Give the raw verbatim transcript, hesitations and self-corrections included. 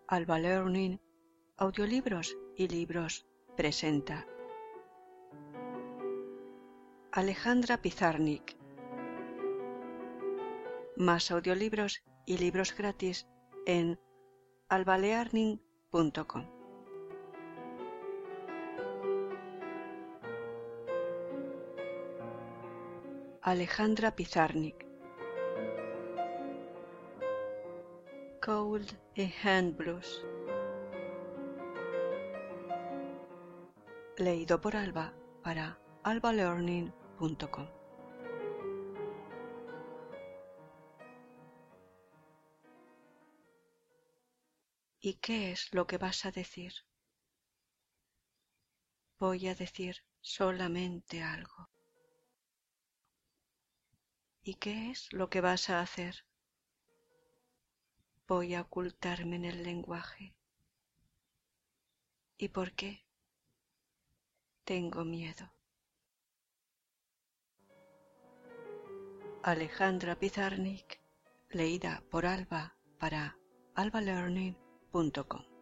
Alba Learning, Audiolibros y Libros presenta Alejandra Pizarnik. Más audiolibros y libros gratis en alba learning punto com. Alejandra Pizarnik. Cold y Hand Blues. Leído por Alba para alba learning punto com. ¿Y qué es lo que vas a decir? Voy a decir solamente algo. ¿Y qué es lo que vas a hacer? Voy a ocultarme en el lenguaje. ¿Y por qué? Tengo miedo. Alejandra Pizarnik, leída por Alba para alba learning punto com.